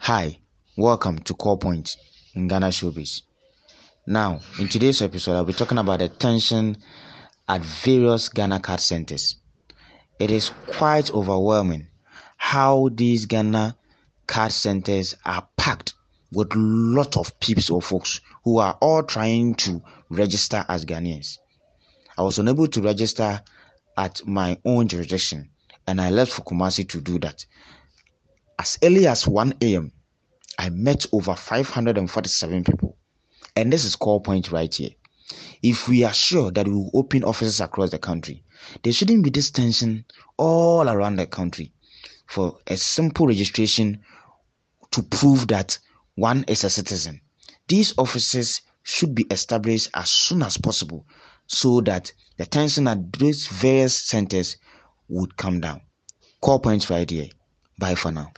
Hi, welcome to Core Point in Ghana Showbiz. Now, in today's episode, I'll be talking about the tension at various Ghana card centers. It is quite overwhelming how these Ghana card centers are packed with a lot of peeps or folks who are all trying to register as Ghanaians. I was unable to register at my own jurisdiction, and I left for Kumasi to do that. As early as 1 a.m., I met over 547 people. And this is Core Point right here. If we are sure that we will open offices across the country, there shouldn't be this tension all around the country for a simple registration to prove that one is a citizen. These offices should be established as soon as possible so that the tension at these various centers would come down. Core Point right here. Bye for now.